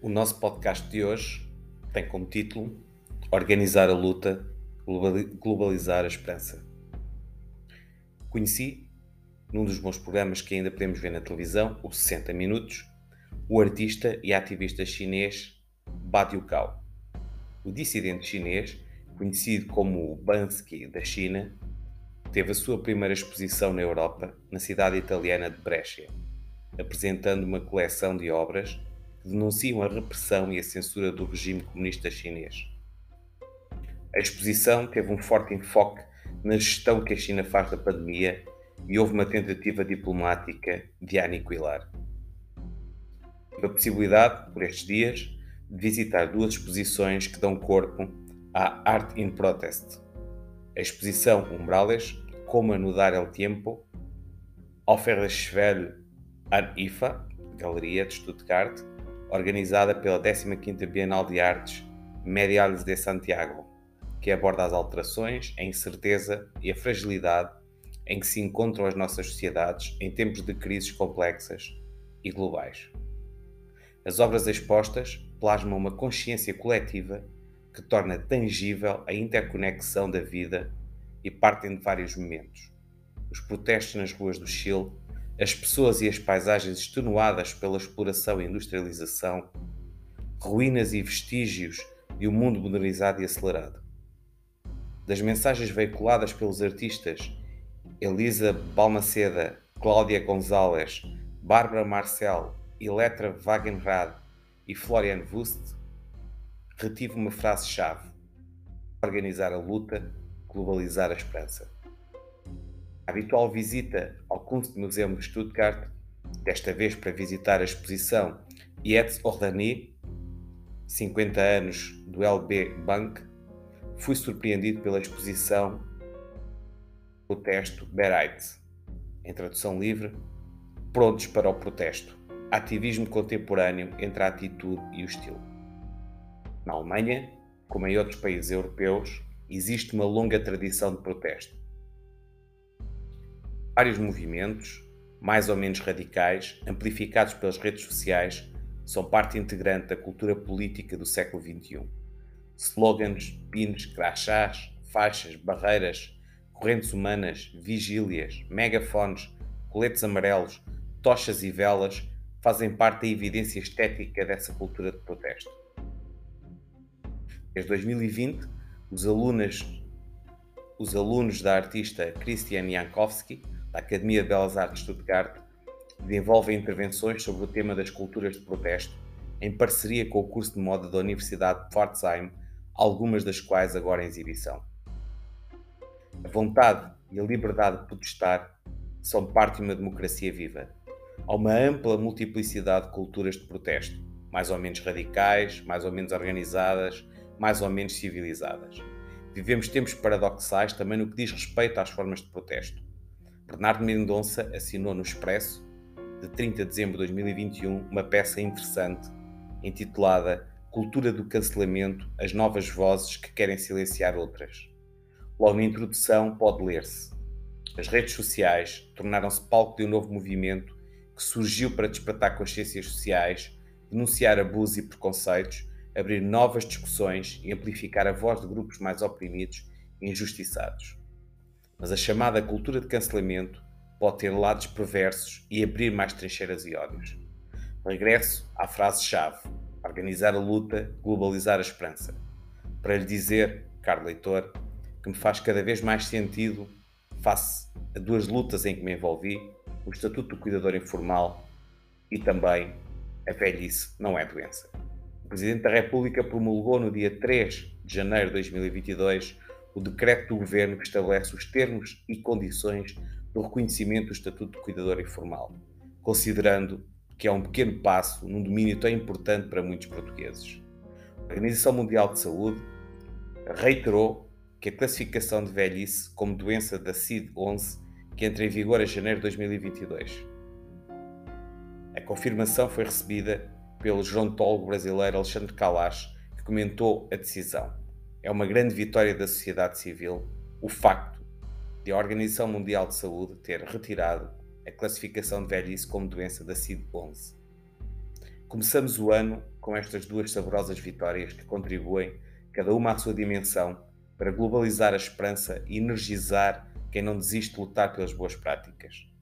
O nosso podcast de hoje tem como título Organizar a luta, globalizar a esperança. Conheci, num dos bons programas que ainda podemos ver na televisão, o 60 Minutos, o artista e ativista chinês Badiou Cao. O dissidente chinês, conhecido como o Bansky da China, teve a sua primeira exposição na Europa, na cidade italiana de Brescia, apresentando uma coleção de obras que denunciam a repressão e a censura do regime comunista chinês. A exposição teve um forte enfoque na gestão que a China faz da pandemia e houve uma tentativa diplomática de a aniquilar. Tive a possibilidade, por estes dias, de visitar duas exposições que dão corpo à Art in Protest. A exposição Umbrales, Como Anudar el Tiempo, Offerschwelle an IFA, Galeria de Stuttgart, organizada pela 15ª Bienal de Artes Mediales de Santiago, que aborda as alterações, a incerteza e a fragilidade em que se encontram as nossas sociedades em tempos de crises complexas e globais. As obras expostas plasmam uma consciência coletiva que torna tangível a interconexão da vida e partem de vários momentos. Os protestos nas ruas do Chile, as pessoas e as paisagens extenuadas pela exploração e industrialização, ruínas e vestígios de um mundo modernizado e acelerado. Das mensagens veiculadas pelos artistas Elisa Balmaceda, Cláudia Gonzalez, Bárbara Marcel, Eletra Wagenrad e Florian Wust, retive uma frase-chave: organizar a luta, globalizar a esperança. A habitual visita ao Kunstmuseum de Stuttgart, desta vez para visitar a exposição Jetzt Ordanie, 50 anos do LB Bank, fui surpreendido pela exposição Protesto Bereit, em tradução livre, Prontos para o Protesto, ativismo contemporâneo entre a atitude e o estilo. Na Alemanha, como em outros países europeus, existe uma longa tradição de protesto. Vários movimentos, mais ou menos radicais, amplificados pelas redes sociais, são parte integrante da cultura política do século XXI. Slogans, pins, crachás, faixas, barreiras, correntes humanas, vigílias, megafones, coletes amarelos, tochas e velas fazem parte da evidência estética dessa cultura de protesto. Desde 2020, os alunos da artista Christian Jankowski, da Academia de Belas Artes de Stuttgart, desenvolvem intervenções sobre o tema das culturas de protesto, em parceria com o curso de moda da Universidade de Pforzheim, algumas das quais agora em exibição. A vontade e a liberdade de protestar são parte de uma democracia viva. Há uma ampla multiplicidade de culturas de protesto, mais ou menos radicais, mais ou menos organizadas, mais ou menos civilizadas. Vivemos tempos paradoxais também no que diz respeito às formas de protesto. Bernardo Mendonça assinou no Expresso, de 30 de dezembro de 2021, uma peça interessante, intitulada Cultura do Cancelamento, as novas vozes que querem silenciar outras. Logo na introdução pode ler-se: as redes sociais tornaram-se palco de um novo movimento que surgiu para despertar consciências sociais, denunciar abusos e preconceitos, abrir novas discussões e amplificar a voz de grupos mais oprimidos e injustiçados. Mas a chamada cultura de cancelamento pode ter lados perversos e abrir mais trincheiras e ódios. Regresso à frase-chave: organizar a luta, globalizar a esperança, para lhe dizer, caro leitor, que me faz cada vez mais sentido, face a duas lutas em que me envolvi, o Estatuto do Cuidador Informal e também a velhice não é doença. O Presidente da República promulgou no dia 3 de janeiro de 2022 o decreto do Governo que estabelece os termos e condições do reconhecimento do Estatuto de Cuidador Informal, considerando que é um pequeno passo num domínio tão importante para muitos portugueses. A Organização Mundial de Saúde reiterou que a classificação de velhice como doença da CID-11, que entra em vigor em janeiro de 2022. A confirmação foi recebida pelo gerontólogo brasileiro Alexandre Kalash, que comentou a decisão. É uma grande vitória da sociedade civil o facto de a Organização Mundial de Saúde ter retirado a classificação de velhice como doença da CID-11. Começamos o ano com estas duas saborosas vitórias que contribuem, cada uma à sua dimensão, para globalizar a esperança e energizar quem não desiste de lutar pelas boas práticas.